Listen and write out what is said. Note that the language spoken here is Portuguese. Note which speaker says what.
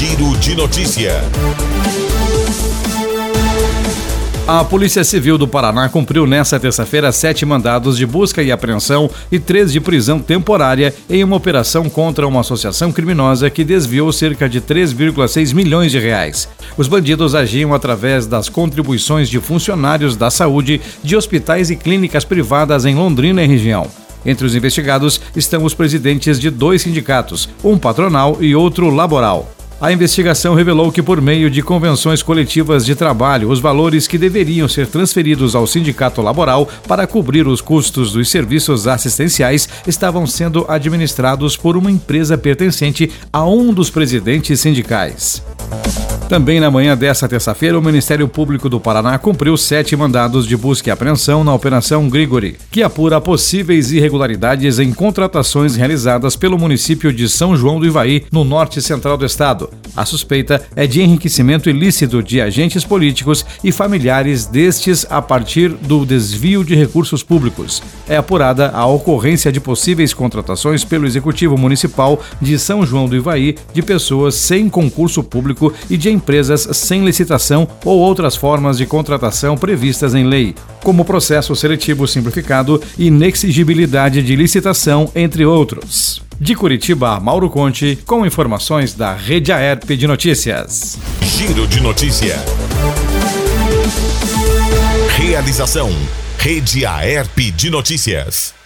Speaker 1: Giro de Notícia.
Speaker 2: A Polícia Civil do Paraná cumpriu nesta terça-feira 7 mandados de busca e apreensão e 3 de prisão temporária em uma operação contra uma associação criminosa que desviou cerca de 3,6 milhões de reais. Os bandidos agiam através das contribuições de funcionários da saúde de hospitais e clínicas privadas em Londrina e região. Entre os investigados estão os presidentes de 2 sindicatos, um patronal e outro laboral. A investigação revelou que, por meio de convenções coletivas de trabalho, os valores que deveriam ser transferidos ao sindicato laboral para cobrir os custos dos serviços assistenciais estavam sendo administrados por uma empresa pertencente a um dos presidentes sindicais. Também na manhã desta terça-feira, o Ministério Público do Paraná cumpriu 7 mandados de busca e apreensão na Operação Grigori, que apura possíveis irregularidades em contratações realizadas pelo município de São João do Ivaí, no norte central do estado. A suspeita é de enriquecimento ilícito de agentes políticos e familiares destes a partir do desvio de recursos públicos. É apurada a ocorrência de possíveis contratações pelo Executivo Municipal de São João do Ivaí de pessoas sem concurso público e de empresas sem licitação ou outras formas de contratação previstas em lei, como processo seletivo simplificado e inexigibilidade de licitação, entre outros. De Curitiba, Mauro Conte, com informações da Rede AERP de Notícias.
Speaker 1: Giro de Notícia. Realização: Rede AERP de Notícias.